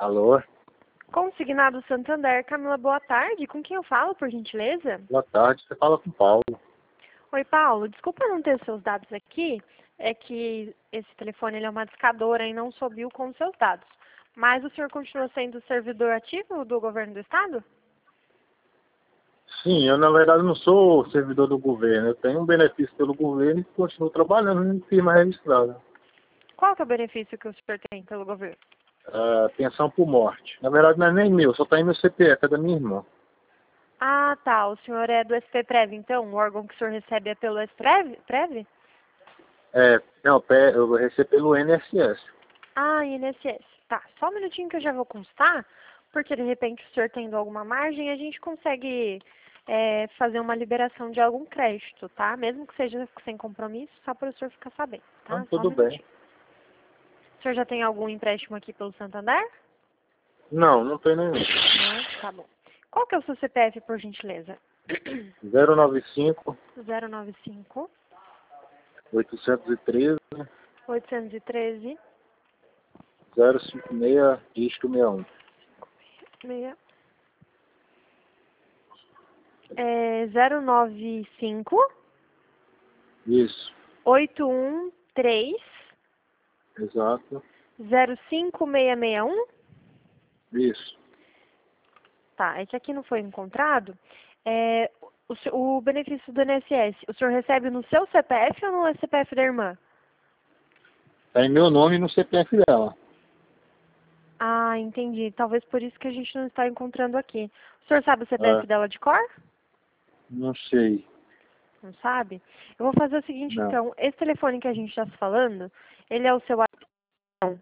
Alô? Consignado Santander, Camila, boa tarde. Com quem eu falo, por gentileza? Boa tarde, você fala com o Paulo. Oi, Paulo. Desculpa não ter seus dados aqui. É que esse telefone ele é uma discadora e não subiu com os seus dados. Mas o senhor continua sendo servidor ativo do governo do estado? Sim, eu na verdade não sou servidor do governo. Eu tenho um benefício pelo governo e continuo trabalhando em firma registrada. Qual que é o benefício que o senhor tem pelo governo? Pensão por morte. Na verdade não é nem meu, só está em meu CPF, é da minha irmã. Ah, tá. O senhor é do SPPrev, então? O órgão que o senhor recebe é pelo SPPrev? Não, eu recebo pelo INSS. Ah, INSS. Tá. Só um minutinho que eu já vou constar, porque de repente o senhor tendo alguma margem, a gente consegue fazer uma liberação de algum crédito, tá? Mesmo que seja sem compromisso, só para o senhor ficar sabendo, tá? Então, Só um tudo bem. minutinho. O senhor já tem algum empréstimo aqui pelo Santander? Não, não tem nenhum. Não? Tá bom. Qual que é o seu CPF, por gentileza? 095 095 813 813 056 dígito 61. 095 Isso, 813 exato. 05661? Isso. Tá, esse aqui não foi encontrado. O benefício do INSS, o senhor recebe no seu CPF ou no CPF da irmã? Está em meu nome e no CPF dela. Ah, entendi. Talvez por isso que a gente não está encontrando aqui. O senhor sabe o CPF É, dela de cor? não sei. Não sabe? Eu vou fazer o seguinte, Não. então. Esse telefone que a gente está se falando, ele é o seu WhatsApp?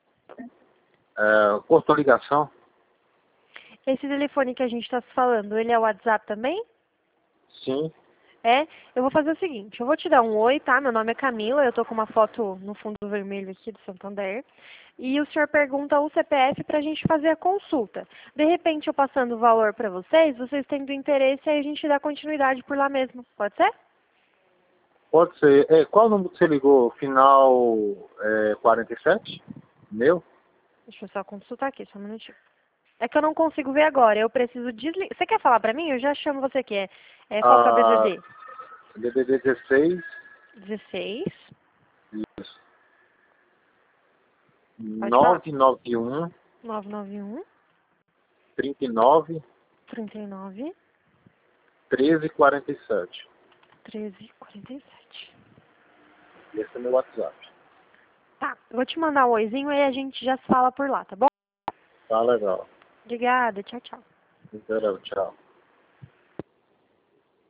Cortou a ligação? Esse telefone que a gente está se falando, ele é o WhatsApp também? Sim. Eu vou fazer o seguinte, eu vou te dar um oi, tá? Meu nome é Camila, eu tô com uma foto no fundo vermelho aqui do Santander. E o senhor pergunta o CPF pra gente fazer a consulta. De repente, eu passando o valor pra vocês, vocês tendo interesse, aí a gente dá continuidade por lá mesmo. Pode ser? Pode ser. Qual número que você ligou? Final 47? Meu? Deixa eu só consultar aqui, só um minutinho. É que eu não consigo ver agora, eu preciso desligar. Você quer falar pra mim? Eu já chamo você aqui. Qual que é o Ah, BZD? DDD 16. 16. Isso. Pode falar. 991 991 39 39 1347. 1347. Esse é meu WhatsApp. Tá, eu vou te mandar um oizinho e a gente já se fala por lá, tá bom? Tá legal. Obrigada, tchau, tchau. Então, tchau.